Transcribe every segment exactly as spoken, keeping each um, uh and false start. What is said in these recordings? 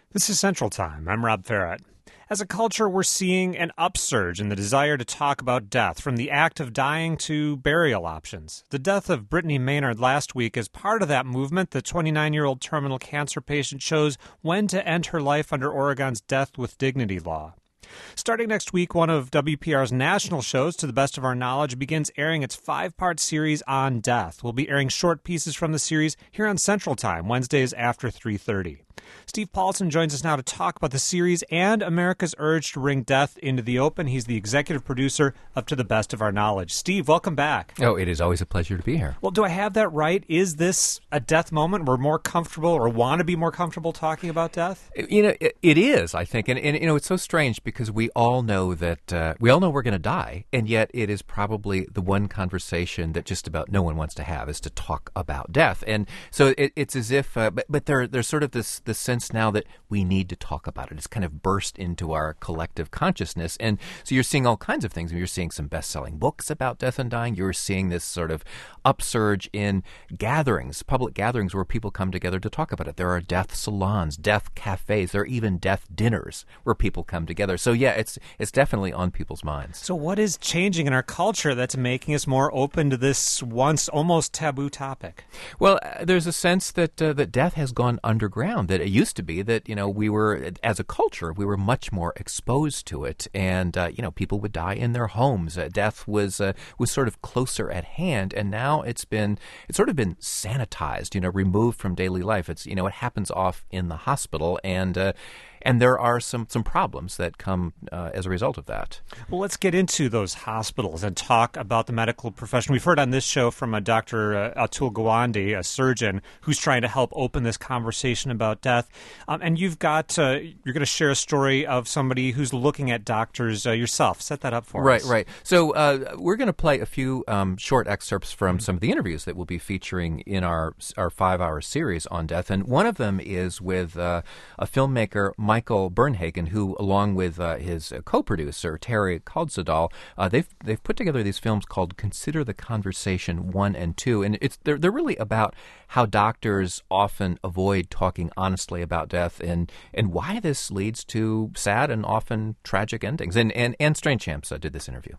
This is Central Time. I'm Rob Farrett. As a culture, we're seeing an upsurge in the desire to talk about death, from the act of dying to burial options. The death of Brittany Maynard last week is part of that movement. The twenty-nine-year-old terminal cancer patient chose when to end her life under Oregon's Death with Dignity law. Starting next week, one of W P R's national shows, To the Best of Our Knowledge, begins airing its five-part series on death. We'll be airing short pieces from the series here on Central Time, Wednesdays after three thirty. Steve Paulson joins us now to talk about the series and America's urge to bring death into the open. He's the executive producer of To the Best of Our Knowledge. Steve, welcome back. Oh, it is always a pleasure to be here. Well, do I have that right? Is this a death moment? We're more comfortable or want to be more comfortable talking about death? You know, it, it is, I think. And, and, you know, it's so strange because we all know that, uh, we all know we're going to die. And yet it is probably the one conversation that just about no one wants to have is to talk about death. And so it, it's as if, uh, but, but there, there's sort of this, this sense now that we need to talk about it. It's kind of burst into our collective consciousness. And so you're seeing all kinds of things. You're seeing some best-selling books about death and dying. You're seeing this sort of upsurge in gatherings, public gatherings where people come together to talk about it. There are death salons, death cafes. There are even death dinners where people come together. So yeah, it's it's definitely on people's minds. So what is changing in our culture that's making us more open to this once almost taboo topic? Well, uh, there's a sense that uh, that death has gone underground, that it used to be that, you know, we were, as a culture, we were much more exposed to it. And, uh, you know, people would die in their homes. Uh, death was uh, was sort of closer at hand. And now it's been, it's sort of been sanitized, you know, removed from daily life. It's, you know, it happens off in the hospital. And, uh, And there are some, some problems that come uh, as a result of that. Well, let's get into those hospitals and talk about the medical profession. We've heard on this show from a Doctor Uh, Atul Gawande, a surgeon, who's trying to help open this conversation about death. Um, and you've got, uh, you're going to share a story of somebody who's looking at doctors uh, yourself. Set that up for right, us. Right, right. So uh, we're going to play a few um, short excerpts from some of the interviews that we'll be featuring in our our five-hour series on death. And one of them is with uh, a filmmaker, Michael Bernhagen, who, along with uh, his co-producer, Terry Kaldsadal, uh, they've they've put together these films called Consider the Conversation one and two. And it's they're, they're really about how doctors often avoid talking honestly about death and, and why this leads to sad and often tragic endings. And, and, and Strainchamps uh, did this interview.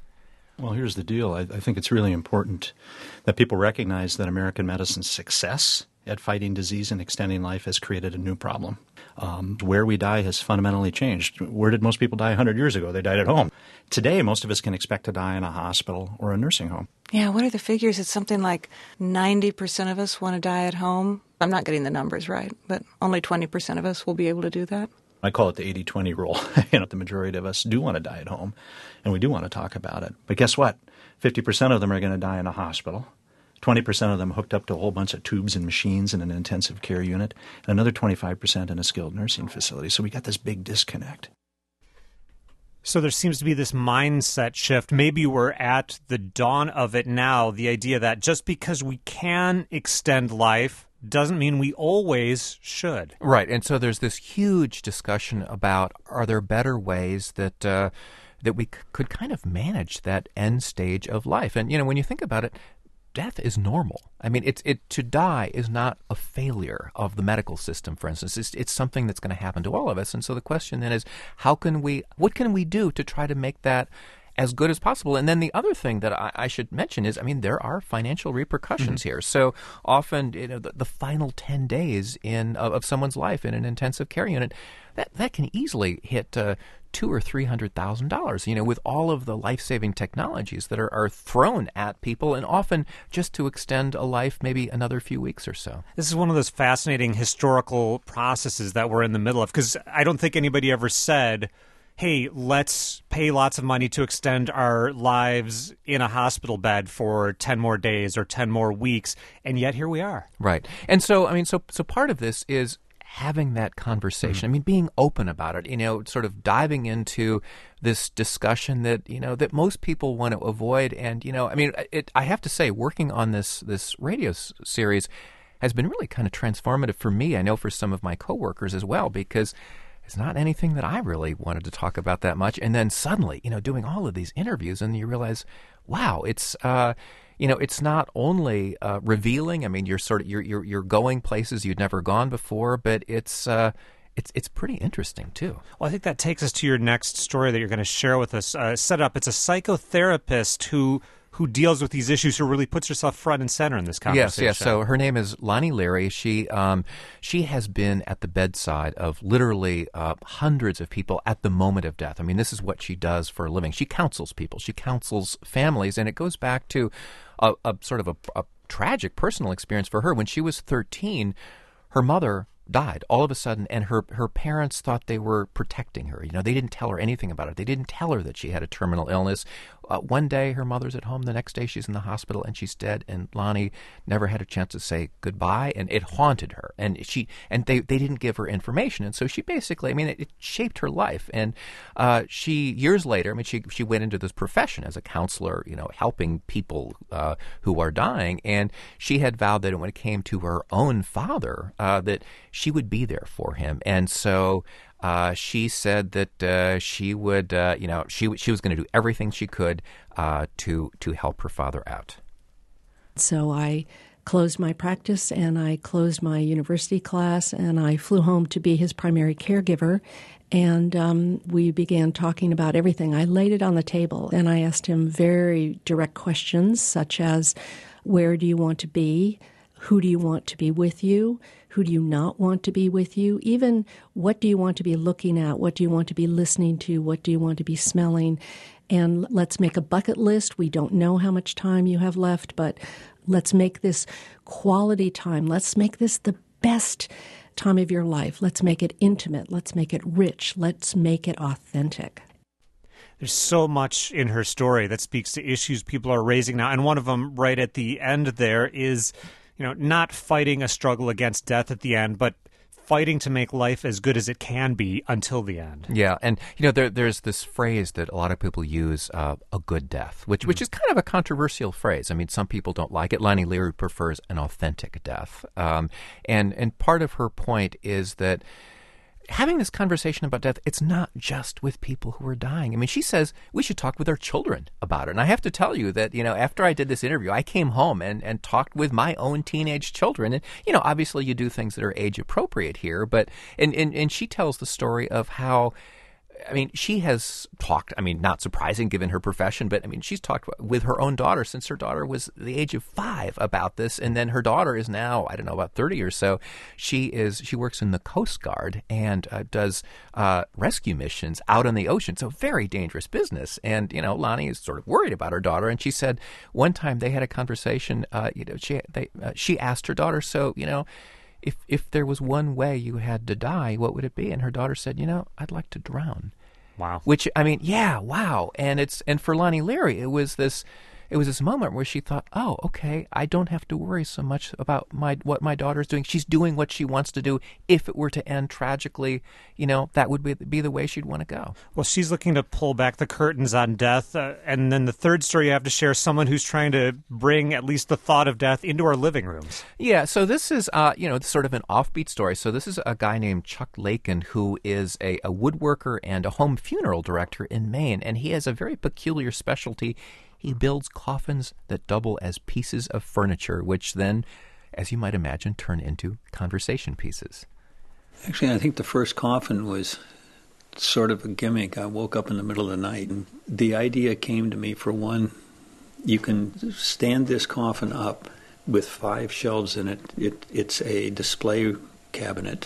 Well, here's the deal. I, I think it's really important that people recognize that American medicine's success at fighting disease and extending life has created a new problem. Um, where we die has fundamentally changed. Where did most people die one hundred years ago? They died at home. Today, most of us can expect to die in a hospital or a nursing home. Yeah, what are the figures? It's something like ninety percent of us want to die at home. I'm not getting the numbers right, but only twenty percent of us will be able to do that. I call it the eighty twenty rule. You know, the majority of us do want to die at home, and we do want to talk about it. But guess what? fifty percent of them are going to die in a hospital. twenty percent of them hooked up to a whole bunch of tubes and machines in an intensive care unit, and another twenty-five percent in a skilled nursing facility. So we got this big disconnect. So there seems to be this mindset shift. Maybe we're at the dawn of it now, the idea that just because we can extend life doesn't mean we always should. Right. And so there's this huge discussion about, are there better ways that uh, that we c- could kind of manage that end stage of life? And, you know, when you think about it, death is normal. I mean, it's it to die is not a failure of the medical system, for instance. It's, it's something that's going to happen to all of us. And so the question then is, how can we, what can we do to try to make that as good as possible? And then the other thing that I, I should mention is, I mean, there are financial repercussions mm-hmm. here. So often, you know, the, the final ten days in of, of someone's life in an intensive care unit, that, that can easily hit uh, two or three hundred thousand dollars. You know, with all of the life-saving technologies that are, are thrown at people, and often just to extend a life, maybe another few weeks or so. This is one of those fascinating historical processes that we're in the middle of, because I don't think anybody ever said, hey, let's pay lots of money to extend our lives in a hospital bed for ten more days or ten more weeks, and yet here we are. Right. And so, I mean, so so part of this is having that conversation. Mm-hmm. I mean, being open about it, you know, sort of diving into this discussion that, you know, that most people want to avoid. And, you know, I mean, it, I have to say, working on this this radio s- series has been really kind of transformative for me. I know for some of my coworkers as well, because it's not anything that I really wanted to talk about that much. And then suddenly, you know, doing all of these interviews, and you realize, wow, it's, uh, you know, it's not only uh, revealing. I mean, you're sort of you're, you're you're going places you'd never gone before, but it's uh, it's it's pretty interesting, too. Well, I think that takes us to your next story that you're going to share with us. Uh, set up, it's a psychotherapist who who deals with these issues, who really puts herself front and center in this conversation. Yes, yes. So her name is Lonnie Leary. She um, she has been at the bedside of literally uh, hundreds of people at the moment of death. I mean, this is what she does for a living. She counsels people. She counsels families, and it goes back to a, a sort of a, a tragic personal experience for her. When she was thirteen, her mother died all of a sudden, and her, her parents thought they were protecting her. You know, they didn't tell her anything about it. They didn't tell her that she had a terminal illness. Uh, one day, her mother's at home. The next day, she's in the hospital, and she's dead. And Lonnie never had a chance to say goodbye, and it haunted her. And she and they, they didn't give her information, and so she basically, I mean, it, it shaped her life. And uh, she years later, I mean, she she went into this profession as a counselor, you know, helping people uh, who are dying. And she had vowed that when it came to her own father, uh, that she would be there for him. And so uh, she said that uh, she would, uh, you know, she she was going to do everything she could uh, to to help her father out. So I closed my practice and I closed my university class and I flew home to be his primary caregiver. And um, we began talking about everything. I laid it on the table and I asked him very direct questions such as, where do you want to be? Who do you want to be with you? Who do you not want to be with you? Even what do you want to be looking at? What do you want to be listening to? What do you want to be smelling? And let's make a bucket list. We don't know how much time you have left, but let's make this quality time. Let's make this the best time of your life. Let's make it intimate. Let's make it rich. Let's make it authentic. There's so much in her story that speaks to issues people are raising now. And one of them right at the end there is, you know, not fighting a struggle against death at the end, but fighting to make life as good as it can be until the end. Yeah, and you know, there, there's this phrase that a lot of people use, uh, a good death, which which is kind of a controversial phrase. I mean, some people don't like it. Lonnie Leary prefers an authentic death, um, and and part of her point is that having this conversation about death, it's not just with people who are dying. I mean, she says we should talk with our children about it. And I have to tell you that, you know, after I did this interview, I came home and, and talked with my own teenage children. And, you know, obviously you do things that are age appropriate here. But and, and, and she tells the story of how, I mean, she has talked, I mean, not surprising given her profession, but I mean, she's talked with her own daughter since her daughter was the age of five about this. And then her daughter is now, I don't know, about thirty or so. She is, she works in the Coast Guard and uh, does uh, rescue missions out on the ocean. So very dangerous business. And, you know, Lonnie is sort of worried about her daughter. And she said one time they had a conversation, uh, you know, she, they, uh, she asked her daughter, so, you know, If if there was one way you had to die, what would it be? And her daughter said, you know, I'd like to drown. Wow. Which, I mean, yeah, wow. And it's and for Lonnie Leary, it was this it was this moment where she thought, oh, okay, I don't have to worry so much about my what my daughter's doing. She's doing what she wants to do. If it were to end tragically, you know, that would be, be the way she'd want to go. Well, she's looking to pull back the curtains on death. Uh, and then the third story you have to share, someone who's trying to bring at least the thought of death into our living rooms. Yeah, so this is, uh, you know, sort of an offbeat story. So this is a guy named Chuck Lakin, who is a, a woodworker and a home funeral director in Maine. And he has a very peculiar specialty. He builds coffins that double as pieces of furniture, which then, as you might imagine, turn into conversation pieces. Actually, I think the first coffin was sort of a gimmick. I woke up in the middle of the night, and the idea came to me, for one, you can stand this coffin up with five shelves in it. it it's a display cabinet.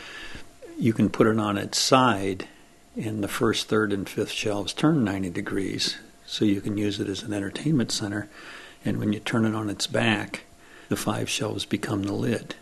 You can put it on its side, and the first, third, and fifth shelves turn ninety degrees. So you can use it as an entertainment center. And when you turn it on its back, the five shelves become the lid.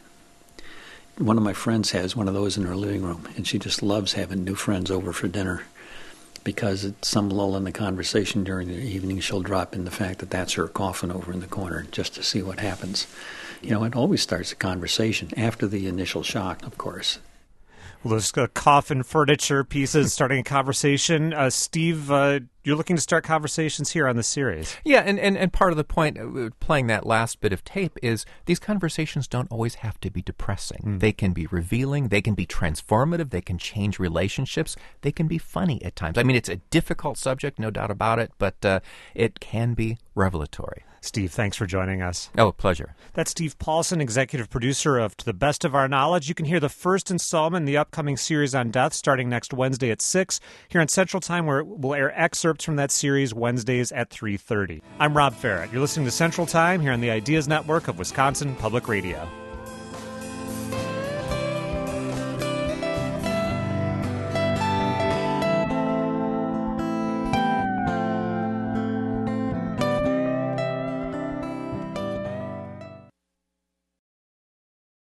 One of my friends has one of those in her living room, and she just loves having new friends over for dinner because at some lull in the conversation during the evening, she'll drop in the fact that that's her coffin over in the corner just to see what happens. You know, it always starts a conversation after the initial shock, of course. Well, those uh, coffin furniture pieces starting a conversation. Uh, Steve, uh, you're looking to start conversations here on the series. Yeah, and, and, and part of the point of playing that last bit of tape is these conversations don't always have to be depressing. Mm. They can be revealing, they can be transformative, they can change relationships, they can be funny at times. I mean, it's a difficult subject, no doubt about it, but uh, it can be revelatory. Steve, thanks for joining us. Oh, pleasure. That's Steve Paulson, executive producer of To the Best of Our Knowledge. You can hear the first installment in the upcoming series on death starting next Wednesday at six here on Central Time, where we'll air excerpts from that series Wednesdays at three thirty. I'm Rob Ferrett. You're listening to Central Time here on the Ideas Network of Wisconsin Public Radio.